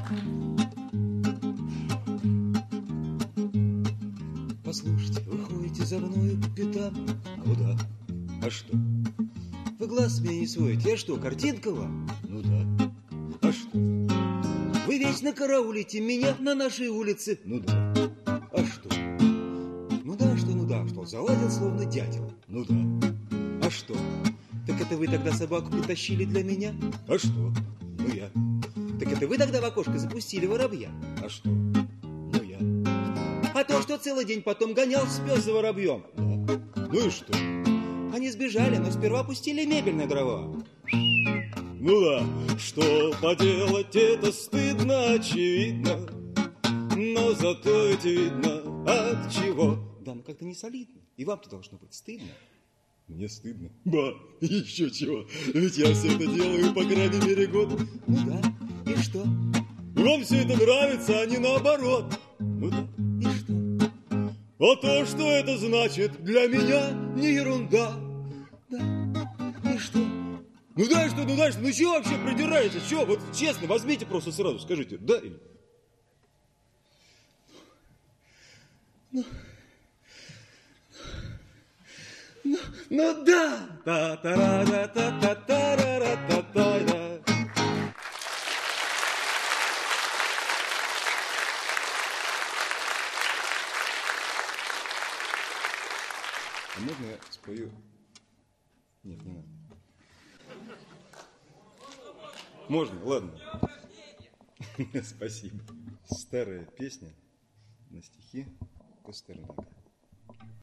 Послушайте, вы ходите за мною по пятам. Ну да. А что? Вы глаз мне не сводите. Я что, картинка вам? Ну да. А что? Вы вечно караулите меня на нашей улице. Ну да. А что? Ну да, что заладил словно дятел. Ну да. А что? Так это вы тогда собаку притащили для меня? А что? Ну я. Так это вы тогда в окошко запустили воробья? А что? Ну я. А то, что целый день потом гонялся пес за воробьем? Да. Ну и что? Они сбежали, но сперва пустили мебель на дрова. Ну да, что поделать, это стыдно, очевидно. Но зато ведь видно, от чего. Да, ну как-то не солидно. И вам-то должно быть стыдно. Мне стыдно? Ба, еще чего. Ведь я все это делаю, по крайней мере, год. Ну да, и что? Вам все это нравится, а не наоборот. Ну да, и что? А то, что это значит, для меня не ерунда. Да, и что? Ну да, что, ну чего вообще придираетесь? Чего? Вот честно, возьмите просто сразу, скажите, да или... Ну да! Та-та-ра-та-та-та-ра-та-та-та-ра. А можно я спою? Нет, не надо. Можно, ладно. Спасибо. Старая песня на стихи Пастернака.